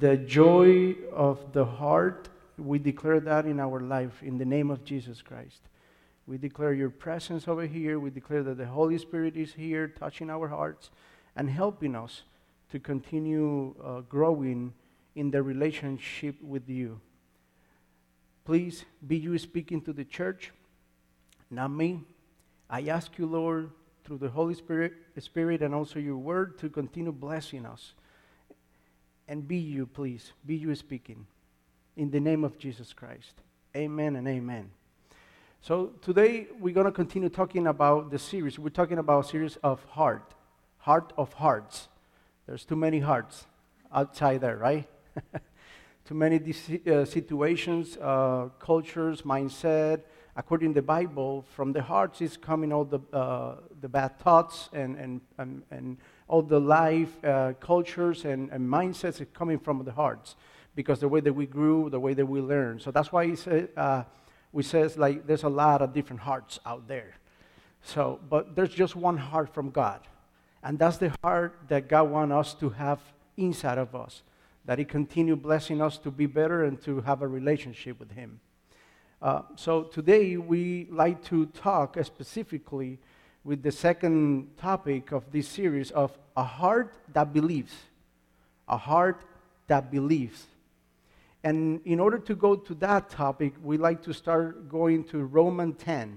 the joy of the heart, we declare that in our life in the name of Jesus Christ. We declare your presence over here. We declare that the Holy Spirit is here touching our hearts and helping us to continue growing in the relationship with you. Please be you speaking to the church, not me. I ask you, Lord, through the Holy Spirit and also your word to continue blessing us. And be you, please. Be you speaking. In the name of Jesus Christ. Amen and amen. So today we're going to continue talking about the series. We're talking about a series of heart of hearts. There's too many hearts outside there, right? Too many situations, cultures, mindset. According to the Bible, from the hearts is coming all the bad thoughts and all the life cultures and mindsets are coming from the hearts, because the way that we grew, the way that we learned. So that's why we says like there's a lot of different hearts out there. So, but there's just one heart from God, and that's the heart that God wants us to have inside of us, that He continue blessing us to be better and to have a relationship with Him. So today we like to talk specifically with the second topic of this series of a heart that believes. A heart that believes. And in order to go to that topic, we like to start going to Romans 10.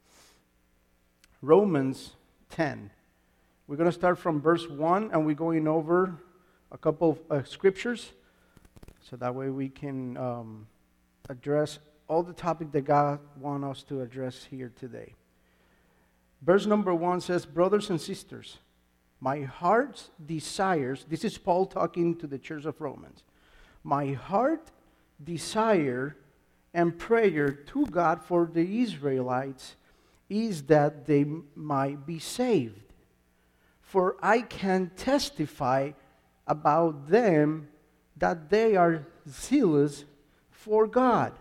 Romans 10. We're going to start from verse 1, and we're going over a couple of scriptures, so that way we can address all the topic that God wants us to address here today. Verse number 1 says, brothers and sisters, my heart's desires, this is Paul talking to the church of Romans, my heart desire and prayer to God for the Israelites is that they might be saved. For I can testify about them that they are zealous for God.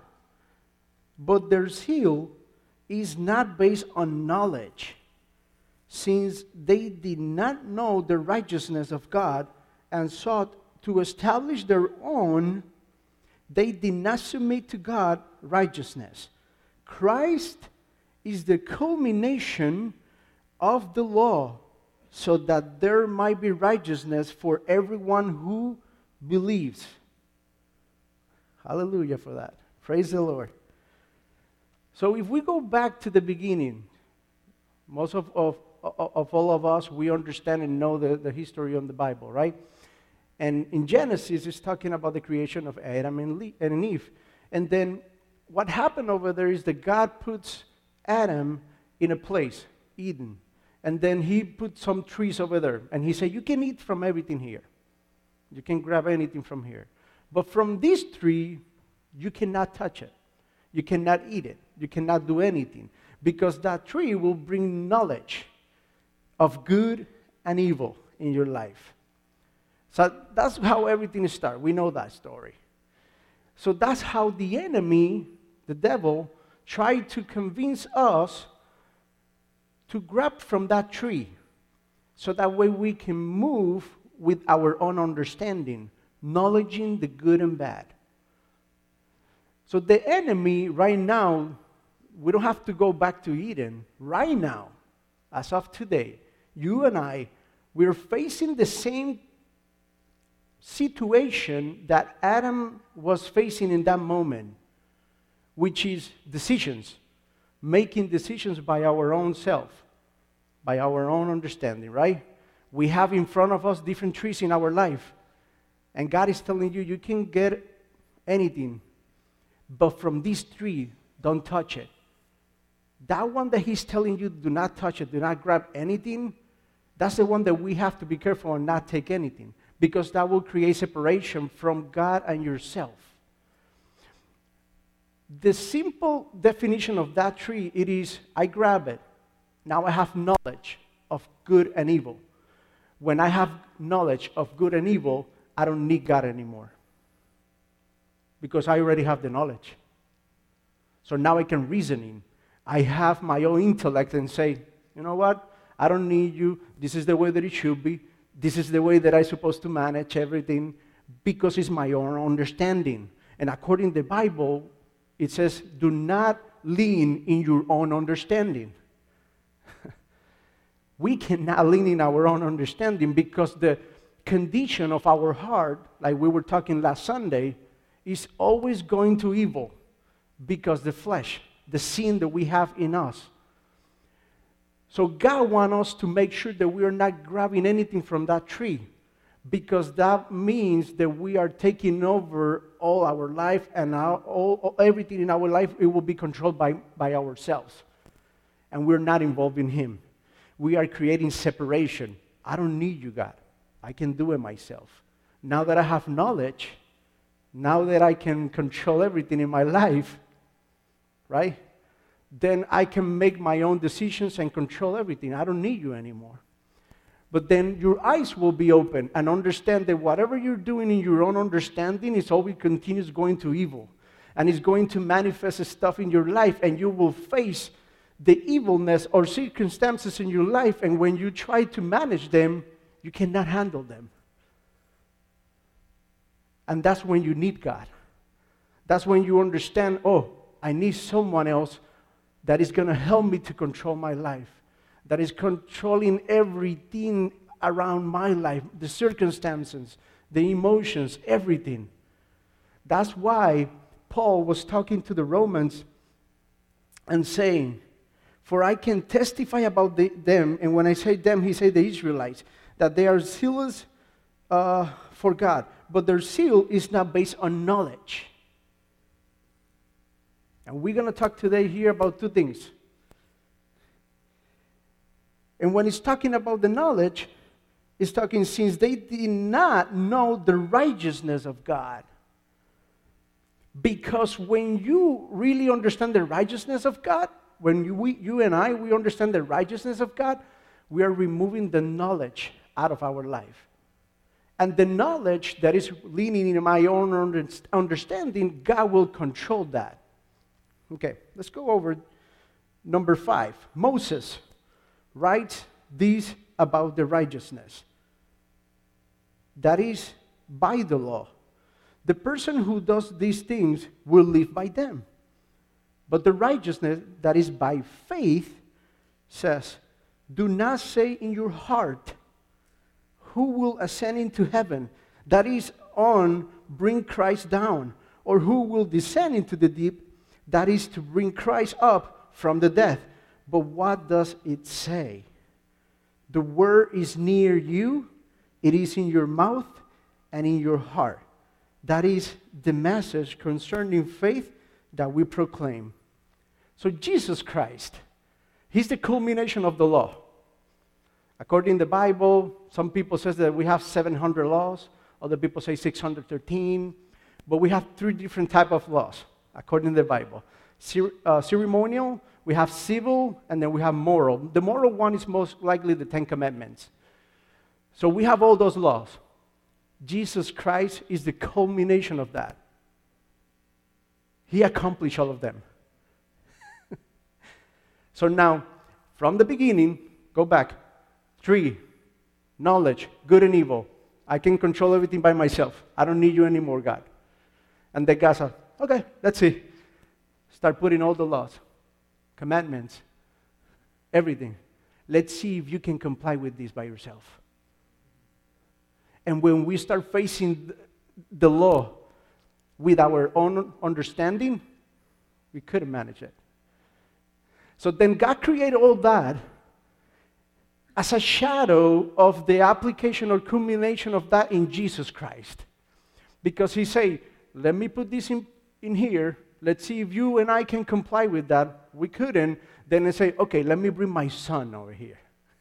But their zeal is not based on knowledge, since they did not know the righteousness of God and sought to establish their own. They did not submit to God's righteousness. Christ is the culmination of the law, so that there might be righteousness for everyone who believes. Hallelujah for that. Praise the Lord. So if we go back to the beginning, most of all of us, we understand and know the history of the Bible, right? And in Genesis, it's talking about the creation of Adam and Eve. And then what happened over there is that God puts Adam in a place, Eden. And then He put some trees over there. And He said, you can eat from everything here. You can grab anything from here. But from this tree, you cannot touch it. You cannot eat it. You cannot do anything. Because that tree will bring knowledge of good and evil in your life. So that's how everything starts. We know that story. So that's how the enemy, the devil, tried to convince us to grab from that tree. So that way we can move with our own understanding, knowledging the good and bad. So the enemy right now, we don't have to go back to Eden. Right now, as of today, you and I, we're facing the same situation that Adam was facing in that moment, which is decisions, making decisions by our own self, by our own understanding, right? We have in front of us different trees in our life, and God is telling you, you can get anything, but from this tree, don't touch it. That one that He's telling you, do not touch it, do not grab anything, that's the one that we have to be careful and not take anything, because that will create separation from God and yourself. The simple definition of that tree, it is, I grab it. Now I have knowledge of good and evil. When I have knowledge of good and evil, I don't need God anymore, because I already have the knowledge. So now I can reasoning. I have my own intellect and say, you know what? I don't need you. This is the way that it should be. This is the way that I'm supposed to manage everything. because it's my own understanding. And according to the Bible, it says, do not lean in your own understanding. We cannot lean in our own understanding because the condition of our heart, like we were talking last Sunday, is always going to evil because the flesh, the sin that we have in us. So God wants us to make sure that we are not grabbing anything from that tree, because that means that we are taking over all our life, and everything in our life, it will be controlled by ourselves. And we're not involved in Him. We are creating separation. I don't need you, God. I can do it myself. Now that I have knowledge, now that I can control everything in my life, right? Then I can make my own decisions and control everything. I don't need you anymore. But then your eyes will be open and understand that whatever you're doing in your own understanding is always continues going to evil. And it's going to manifest stuff in your life, and you will face the evilness or circumstances in your life, and when you try to manage them, you cannot handle them. And that's when you need God. That's when you understand, oh, I need someone else that is going to help me to control my life, that is controlling everything around my life, the circumstances, the emotions, everything. That's why Paul was talking to the Romans and saying, for I can testify about them, and when I say them, he said the Israelites, that they are zealous for God, but their zeal is not based on knowledge. And we're going to talk today here about two things. And when it's talking about the knowledge, it's talking since they did not know the righteousness of God. Because when you really understand the righteousness of God, when you and I understand the righteousness of God, we are removing the knowledge out of our life. And the knowledge that is leaning in my own understanding, God will control that. Okay, let's go over number 5. Moses writes this about the righteousness. That is by the law. The person who does these things will live by them. But the righteousness that is by faith says, do not say in your heart, who will ascend into heaven? That is on bring Christ down. Or who will descend into the deep? That is to bring Christ up from the dead. But what does it say? The word is near you. It is in your mouth and in your heart. That is the message concerning faith that we proclaim. So Jesus Christ, He's the culmination of the law. According to the Bible, some people say that we have 700 laws. Other people say 613. But we have 3 different types of laws, according to the Bible. Ceremonial, we have civil, and then we have moral. The moral one is most likely the 10 Commandments. So we have all those laws. Jesus Christ is the culmination of that. He accomplished all of them. So now, from the beginning, go back. 3, knowledge, good and evil. I can control everything by myself. I don't need you anymore, God. And then God said, okay, let's see. Start putting all the laws, commandments, everything. Let's see if you can comply with this by yourself. And when we start facing the law with our own understanding, we couldn't manage it. So then God created all that as a shadow of the application or culmination of that in Jesus Christ. Because He said, let me put this in here. Let's see if you and I can comply with that. We couldn't. Then I say, okay, let me bring my son over here.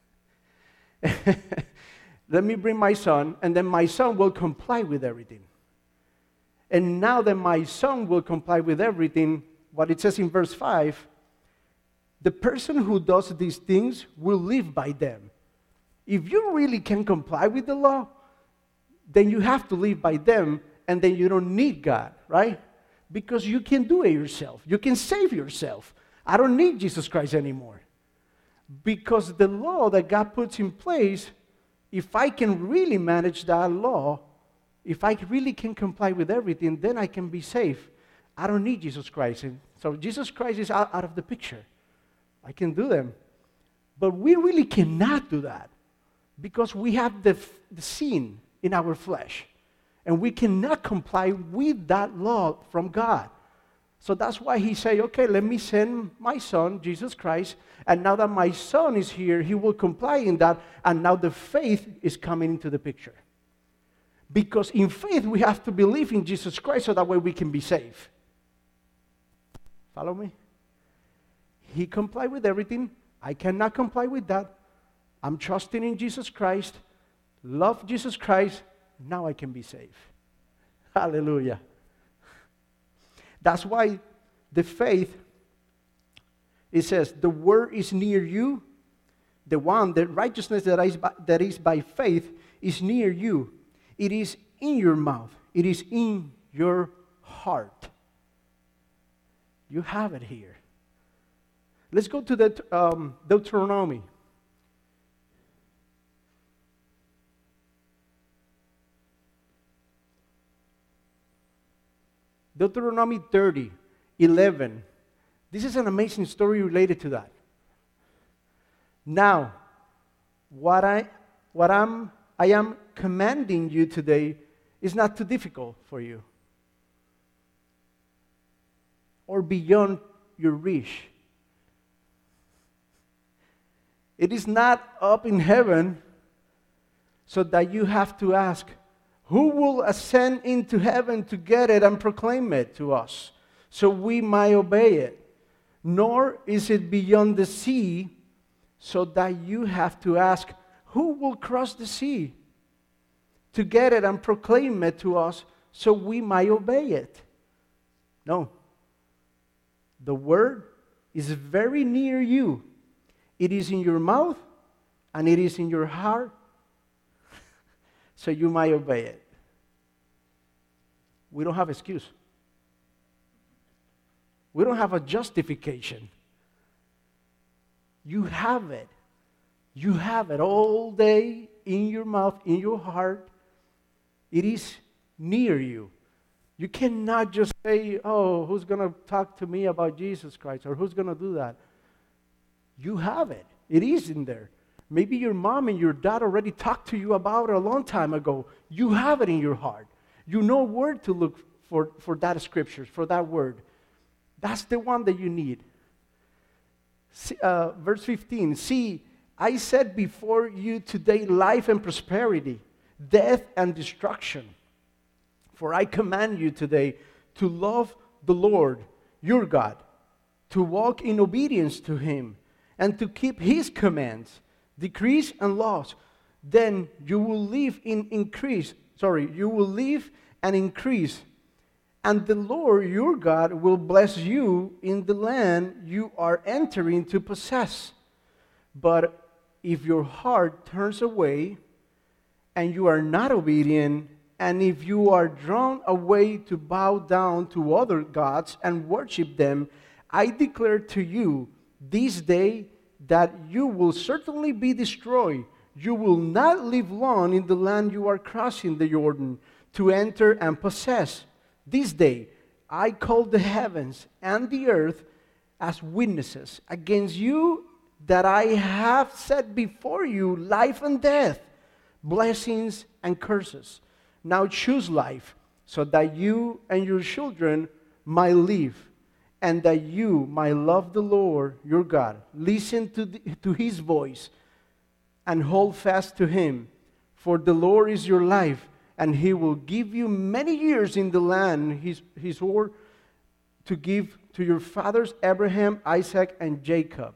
Let me bring my son, and then my son will comply with everything. And now that my son will comply with everything, what it says in verse 5, the person who does these things will live by them. If you really can comply with the law, then you have to live by them, and then you don't need God, right? Because you can do it yourself. You can save yourself. I don't need Jesus Christ anymore. Because the law that God puts in place, if I can really manage that law, if I really can comply with everything, then I can be safe. I don't need Jesus Christ. And so Jesus Christ is out of the picture. I can do them. But we really cannot do that because we have the sin in our flesh. And we cannot comply with that law from God. So that's why he said, okay, let me send my son, Jesus Christ. And now that my son is here, he will comply in that. And now the faith is coming into the picture. Because in faith, we have to believe in Jesus Christ so that way we can be saved. Follow me? He complied with everything. I cannot comply with that. I'm trusting in Jesus Christ. Love Jesus Christ. Now I can be saved. Hallelujah. That's why the faith, it says, the word is near you. The righteousness that is by faith is near you. It is in your mouth. It is in your heart. You have it here. Let's go to the Deuteronomy. Deuteronomy 30:11. This is an amazing story related to that. Now, what I am commanding you today is not too difficult for you or beyond your reach. It is not up in heaven so that you have to ask, who will ascend into heaven to get it and proclaim it to us so we might obey it? Nor is it beyond the sea so that you have to ask, who will cross the sea to get it and proclaim it to us so we might obey it? No. The word is very near you. It is in your mouth and it is in your heart so you might obey it. We don't have excuse. We don't have a justification. You have it. You have it all day in your mouth, in your heart. It is near you. You cannot just say, oh, who's going to talk to me about Jesus Christ? Or who's going to do that? You have it. It is in there. Maybe your mom and your dad already talked to you about it a long time ago. You have it in your heart. You know where to look for that scripture, for that word. That's the one that you need. Verse 15, see, I set before you today life and prosperity, death and destruction. For I command you today to love the Lord, your God, to walk in obedience to Him, and to keep His commands, decrees and laws. Then you will live and increase, and the Lord your God will bless you in the land you are entering to possess. But if your heart turns away and you are not obedient, and if you are drawn away to bow down to other gods and worship them, I declare to you this day that you will certainly be destroyed. You will not live long in the land you are crossing the Jordan to enter and possess. This day I call the heavens and the earth as witnesses against you that I have set before you life and death, blessings and curses. Now choose life so that you and your children might live, and that you might love the Lord your God. Listen to His voice and hold fast to Him, for the Lord is your life, and He will give you many years in the land He swore to give to your fathers Abraham, Isaac, and Jacob.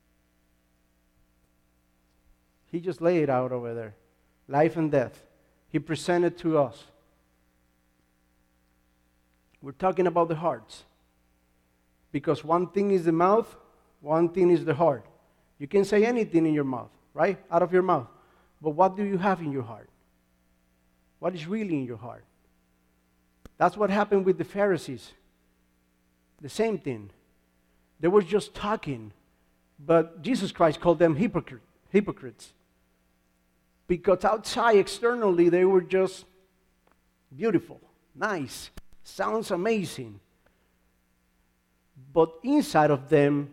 He just laid it out over there. Life and death. He presented to us. We're talking about the hearts. Because one thing is the mouth, one thing is the heart. You can say anything in your mouth, right? Out of your mouth. But what do you have in your heart? What is really in your heart? That's what happened with the Pharisees. The same thing. They were just talking, but Jesus Christ called them hypocrites. Because outside, externally, they were just Beautiful, nice, sounds amazing. But inside of them,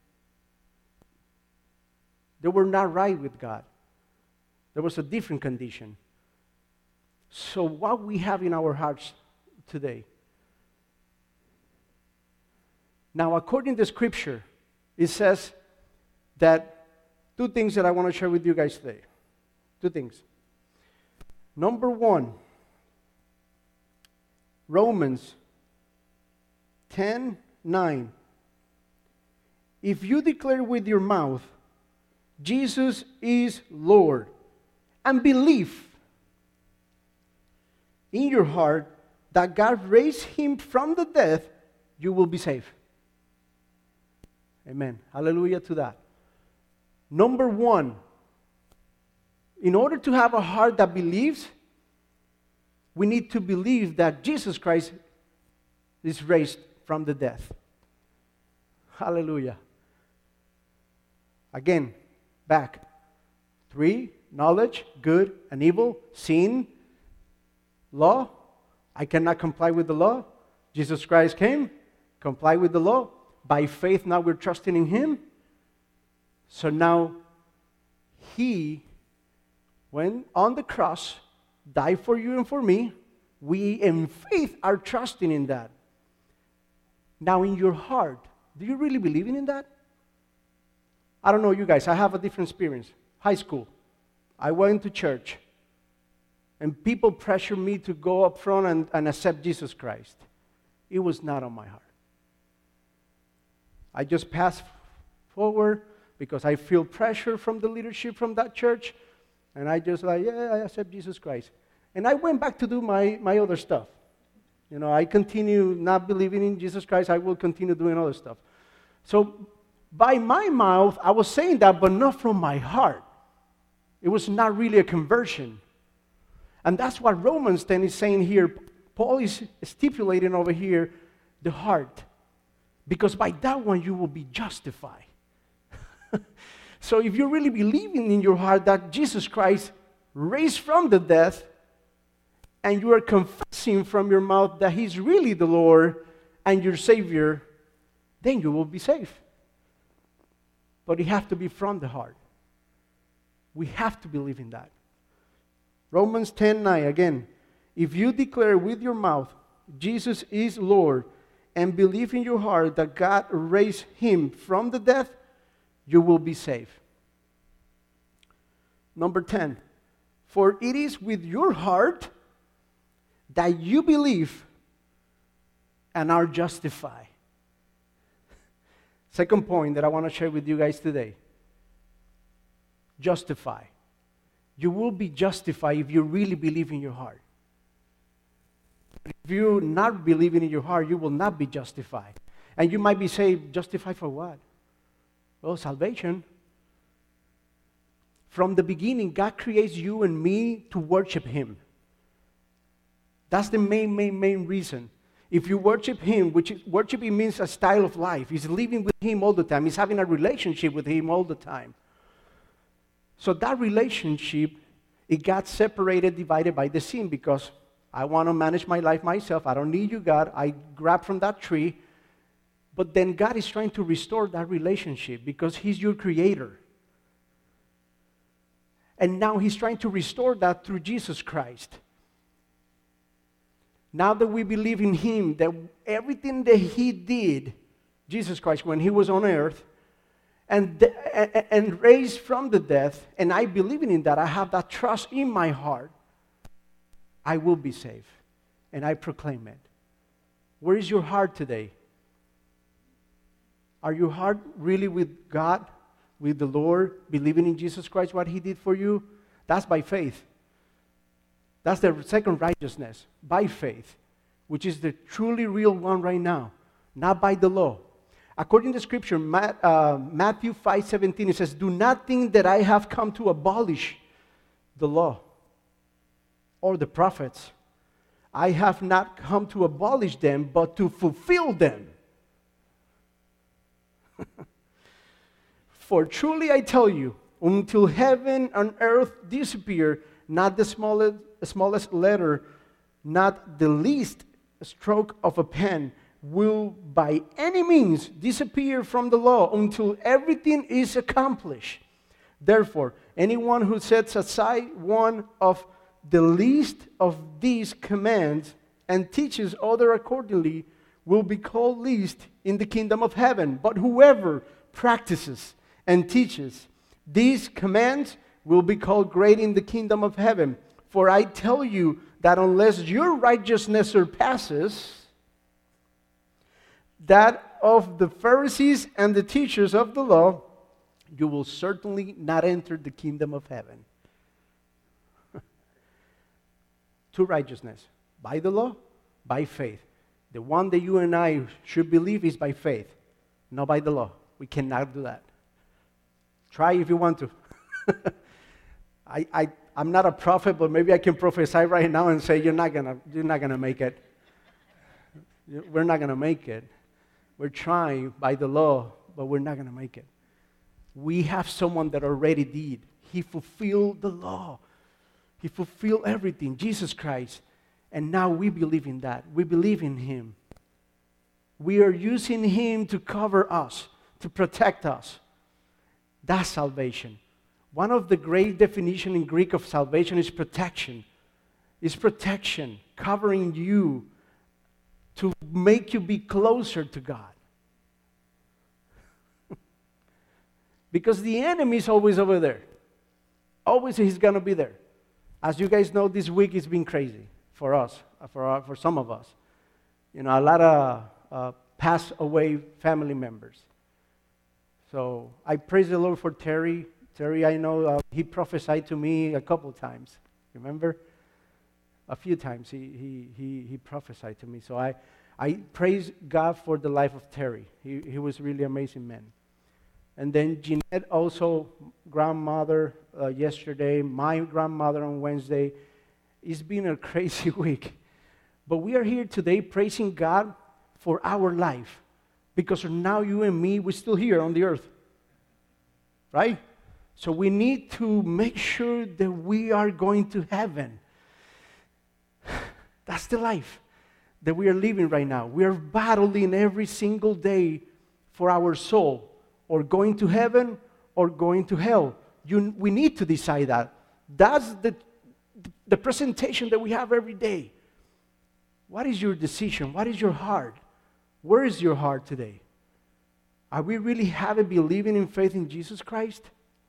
they were not right with God. There was a different condition. So what we have in our hearts today? Now, according to Scripture, it says that two things that I want to share with you guys today. Two things. Number one, Romans 10:9. If you declare with your mouth, Jesus is Lord, and believe in your heart that God raised him from the dead, you will be saved. Amen. Hallelujah to that. Number one, in order to have a heart that believes, we need to believe that Jesus Christ is raised from the dead. Hallelujah. Again, back. 3, knowledge, good and evil, sin, law. I cannot comply with the law. Jesus Christ came, comply with the law. By faith, now we're trusting in him. So now, he went on the cross, died for you and for me. We, in faith, are trusting in that. Now, in your heart, do you really believe in that? I don't know you guys. I have a different experience. High school. I went to church. And people pressured me to go up front and accept Jesus Christ. It was not on my heart. I just passed forward because I feel pressure from the leadership from that church. And I just I accept Jesus Christ. And I went back to do my other stuff. You know, I continue not believing in Jesus Christ. I will continue doing other stuff. So by my mouth, I was saying that, but not from my heart. It was not really a conversion. And that's what Romans 10 is saying here. Paul is stipulating over here the heart. Because by that one, you will be justified. So if you're really believing in your heart that Jesus Christ raised from the dead, and you are confessing from your mouth that he's really the Lord and your Savior, then you will be saved. But it has to be from the heart. We have to believe in that. Romans 10:9, again. If you declare with your mouth, Jesus is Lord, and believe in your heart that God raised him from the dead, you will be saved. Number 10, for it is with your heart that you believe and are justified. Second point that I want to share with you guys today. Justify. You will be justified if you really believe in your heart. If you're not believing in your heart, you will not be justified. And you might be saying, justified for what? Well, salvation. From the beginning, God creates you and me to worship him. That's the main reason. If you worship him, which worshiping means a style of life, is living with him all the time, is having a relationship with him all the time. So that relationship, it got separated, divided by the sin, because I want to manage my life myself. I don't need you, God. I grab from that tree. But then God is trying to restore that relationship because he's your creator. And now he's trying to restore that through Jesus Christ. Now that we believe in him, that everything that he did, Jesus Christ, when he was on earth, and raised from the dead, and I believe in that, I have that trust in my heart, I will be saved. And I proclaim it. Where is your heart today? Are your heart really with God, with the Lord, believing in Jesus Christ, what he did for you? That's by faith. That's the second righteousness, by faith, which is the truly real one right now, not by the law. According to Scripture, Matthew 5:17, it says, do not think that I have come to abolish the law or the prophets. I have not come to abolish them, but to fulfill them. For truly I tell you, until heaven and earth disappear, not the smallest letter not the least stroke of a pen will by any means disappear from the law until everything is accomplished. Therefore, anyone who sets aside one of the least of these commands and teaches other accordingly will be called least in the kingdom of heaven. But whoever practices and teaches these commands will be called great in the kingdom of heaven. For I tell you that unless your righteousness surpasses that of the Pharisees and the teachers of the law, you will certainly not enter the kingdom of heaven. To righteousness, by the law, by faith. The one that you and I should believe is by faith, not by the law. We cannot do that. Try if you want to. I'm not a prophet, but maybe I can prophesy right now and say you're not gonna make it. We're not gonna make it. We're trying by the law, but we're not gonna make it. We have someone that already did. He fulfilled the law. He fulfilled everything, Jesus Christ. And now we believe in that. We believe in Him. We are using Him to cover us, to protect us. That's salvation. One of the great definitions in Greek of salvation is protection. It's protection, covering you to make you be closer to God. Because the enemy is always over there. Always he's going to be there. As you guys know, this week has been crazy for us, for some of us. You know, a lot of passed away family members. So I praise the Lord for Terry. Terry, I know he prophesied to me a couple times. Remember? A few times he prophesied to me. So I praise God for the life of Terry. He was really amazing man. And then Jeanette, also grandmother, yesterday. My grandmother on Wednesday. It's been a crazy week. But we are here today praising God for our life. Because now you and me, we're still here on the earth. Right? So we need to make sure that we are going to heaven. That's the life that we are living right now. We are battling every single day for our soul. Or going to heaven or going to hell. We need to decide that. That's the presentation that we have every day. What is your decision? What is your heart? Where is your heart today? Are we really believing in faith in Jesus Christ?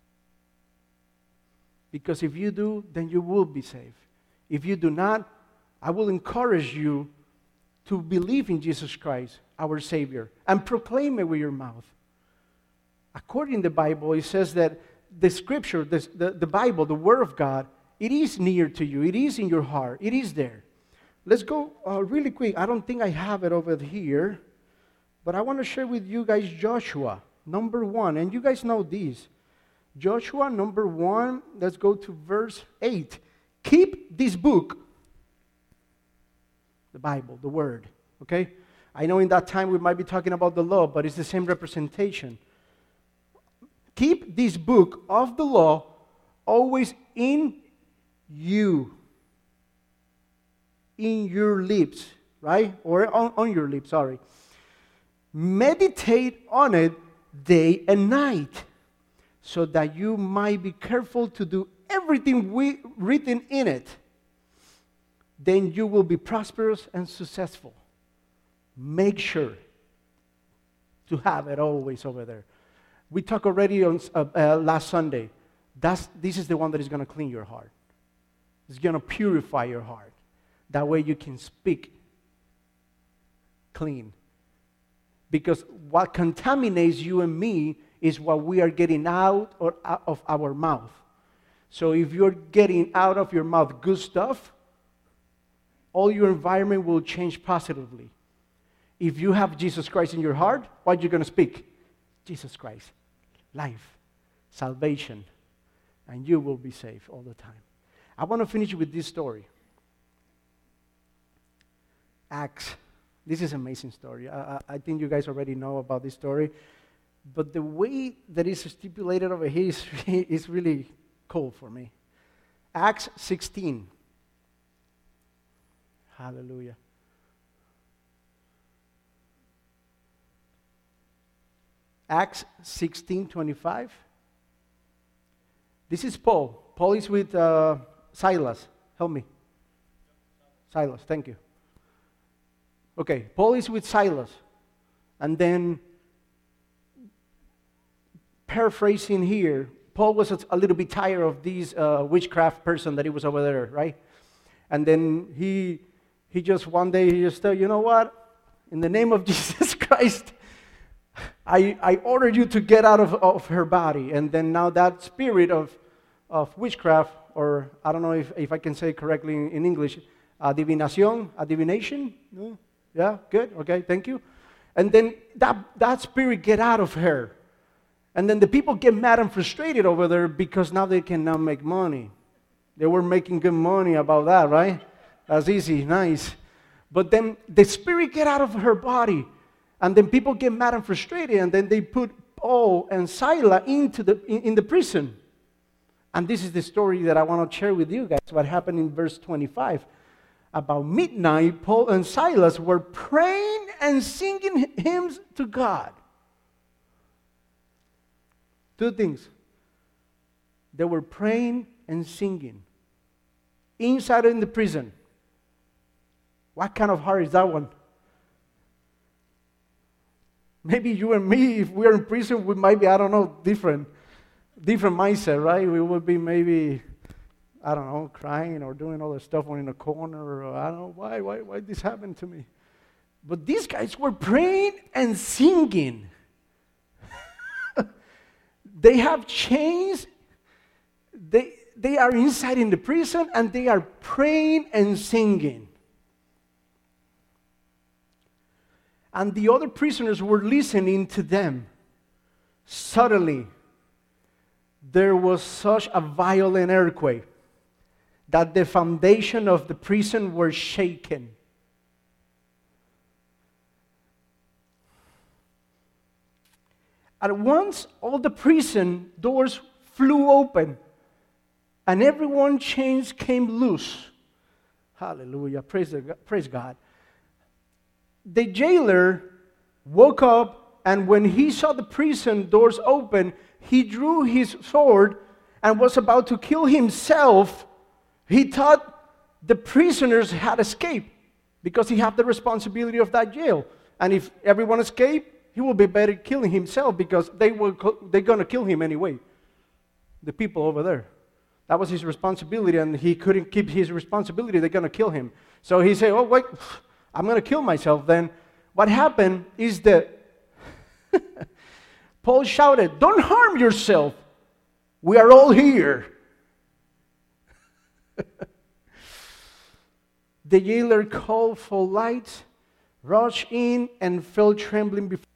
Because if you do, then you will be saved. If you do not, I will encourage you to believe in Jesus Christ, our Savior, and proclaim it with your mouth. According to the Bible, it says that the Scripture, the Bible, the Word of God, it is near to you. It is in your heart. It is there. Let's go really quick. I don't think I have it over here, but I want to share with you guys Joshua, number 1. And you guys know this. Joshua, number 1, let's go to verse 8. Keep this book, the Bible, the Word, okay? I know in that time we might be talking about the law, but it's the same representation. Keep this book of the law always in you, in your lips, right? Or on your lips, sorry. Meditate on it day and night, so that you might be careful to do everything written in it. Then you will be prosperous and successful. Make sure to have it always over there. We talked already on last Sunday. This is the one that is going to clean your heart. It's going to purify your heart. That way you can speak clean. Because what contaminates you and me is what we are getting out of our mouth. So if you're getting out of your mouth good stuff, all your environment will change positively. If you have Jesus Christ in your heart, what are you going to speak? Jesus Christ, life, salvation, and you will be saved all the time. I want to finish with this story. Acts. This is an amazing story. I think you guys already know about this story. But the way that it's stipulated over here is really cool for me. Acts 16. Hallelujah. Acts 16:25. This is Paul. Paul is with Silas. Help me. Silas, thank you. Okay, Paul is with Silas. And then, paraphrasing here, Paul was a little bit tired of this witchcraft person that he was over there, right? And then he just one day, he just said, you know what? In the name of Jesus Christ, I order you to get out of her body. And then now that spirit of witchcraft, or I don't know if I can say it correctly in English, divination? No? Yeah, good, okay, thank you. And then that spirit get out of her. And then the people get mad and frustrated over there because now they can now make money. They were making good money about that, right? That's easy, nice. But then the spirit get out of her body. And then people get mad and frustrated, and then they put Paul and Silas in the prison. And this is the story that I want to share with you guys, what happened in verse 25. About midnight, Paul and Silas were praying and singing hymns to God. Two things. They were praying and singing inside in the prison. What kind of heart is that one? Maybe you and me, if we're in prison, we might be, I don't know, different mindset, right? We would be maybe, I don't know, crying or doing all this stuff in a corner, or I don't know, why this happened to me? But these guys were praying and singing. They have chains. They are inside in the prison, and they are praying and singing. And the other prisoners were listening to them. Suddenly, there was such a violent earthquake that the foundation of the prison were shaken. At once, all the prison doors flew open, and everyone's chains came loose. Hallelujah. Praise God. The jailer woke up, and when he saw the prison doors open, he drew his sword and was about to kill himself. He thought the prisoners had escaped because he had the responsibility of that jail. And if everyone escaped, he would be better killing himself because they're going to kill him anyway. The people over there. That was his responsibility, and he couldn't keep his responsibility. They're going to kill him. So he said, oh, wait, I'm going to kill myself then. What happened is that Paul shouted, don't harm yourself. We are all here. The jailer called for lights, rushed in, and fell trembling before.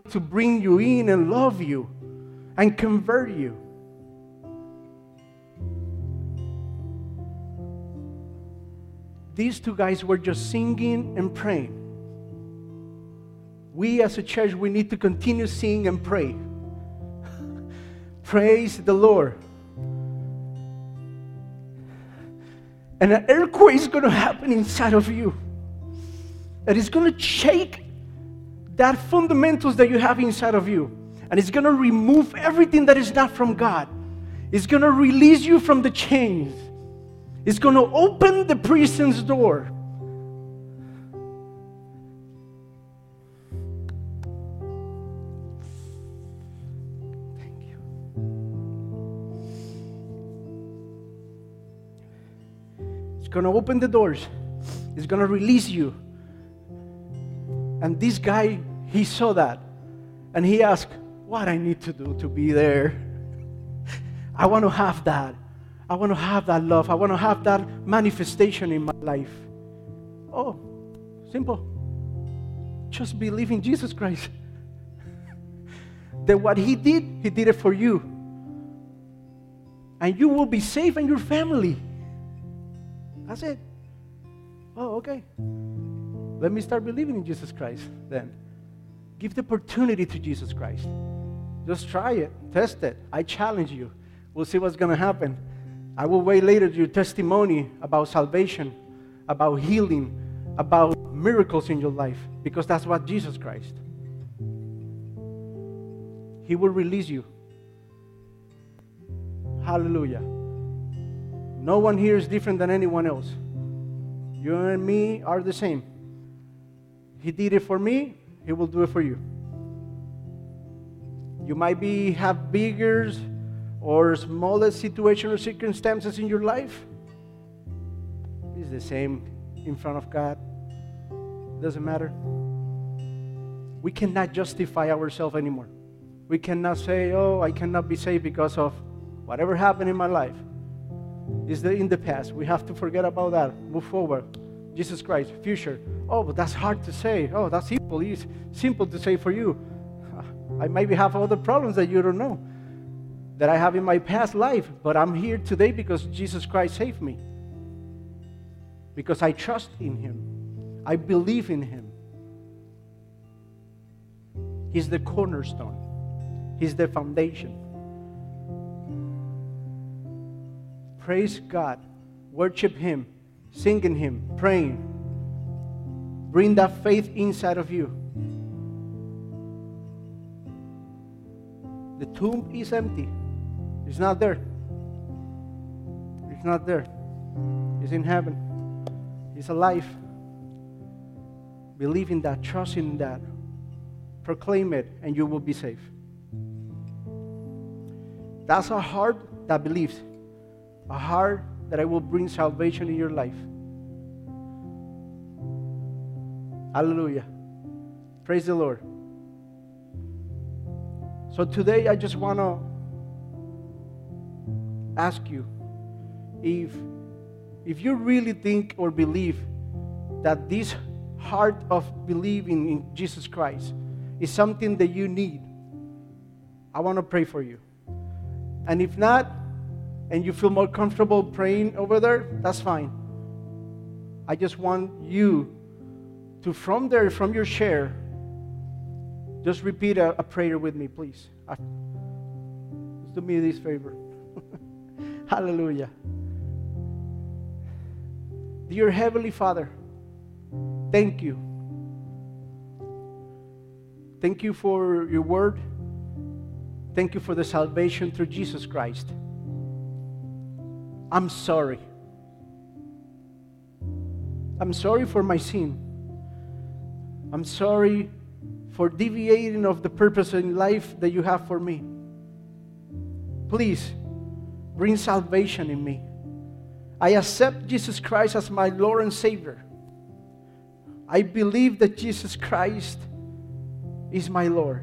to bring you in and love you and convert you. These two guys were just singing and praying. We as a church, we need to continue singing and pray. Praise the Lord. And an earthquake is going to happen inside of you. And it's going to shake that fundamentals that you have inside of you. And it's going to remove everything that is not from God. It's going to release you from the chains. It's going to open the prison's door. Thank you. It's going to open the doors. It's going to release you. And this guy, he saw that. And he asked, what I need to do to be there? I want to have that. I want to have that love. I want to have that manifestation in my life. Oh, simple. Just believe in Jesus Christ. That what he did it for you. And you will be safe and your family. That's it. Oh, okay. Let me start believing in Jesus Christ then. Give the opportunity to Jesus Christ. Just try it. Test it. I challenge you. We'll see what's going to happen. I will wait later to your testimony about salvation, about healing, about miracles in your life, because that's what Jesus Christ. He will release you. Hallelujah. No one here is different than anyone else. You and me are the same. He did it for me, he will do it for you. You might have bigger or smaller situations or circumstances in your life. It's the same in front of God. Doesn't matter. We cannot justify ourselves anymore. We cannot say, oh, I cannot be saved because of whatever happened in my life. It's in the past. We have to forget about that. Move forward. Jesus Christ, future. Oh, but that's hard to say. Oh, that's simple. It's simple to say for you. I maybe have other problems that you don't know, that I have in my past life, but I'm here today because Jesus Christ saved me. Because I trust in him. I believe in him. He's the cornerstone. He's the foundation. Praise God. Worship him. Sing in him. Praying. Bring that faith inside of you. The tomb is empty. It's not there. It's not there. It's in heaven. It's alive. Believe in that. Trust in that. Proclaim it, and you will be safe. That's a heart that believes. A heart that I will bring salvation in your life. Hallelujah. Praise the Lord. So today I just want to ask you if you really think or believe that this heart of believing in Jesus Christ is something that you need. I want to pray for you. And if not, and you feel more comfortable praying over there, that's fine. I just want you to, from there, from your chair, just repeat a prayer with me, please. Just do me this favor. Hallelujah. Dear Heavenly Father, thank you. Thank you for your word. Thank you for the salvation through Jesus Christ. I'm sorry. I'm sorry for my sin. I'm sorry for deviating of the purpose in life that you have for me. Please, bring salvation in me. I accept Jesus Christ as my Lord and Savior. I believe that Jesus Christ is my Lord.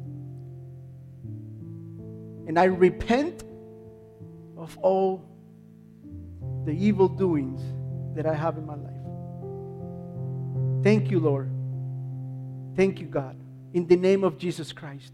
And I repent of all the evil doings that I have in my life. Thank you, Lord. Thank you, God. in the name of Jesus Christ.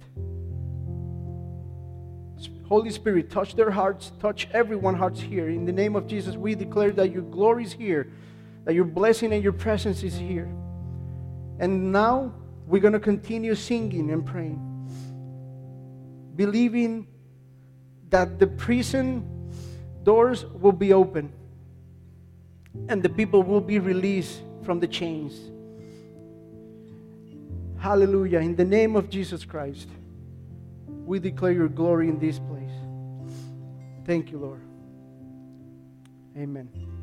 Holy Spirit, touch their hearts, touch everyone's hearts here. In the name of Jesus, we declare that your glory is here, that your blessing and your presence is here. And now we're going to continue singing and praying, believing that the prison doors will be open and the people will be released from the chains. Hallelujah. In the name of Jesus Christ, we declare your glory in this place. Thank you, Lord. Amen.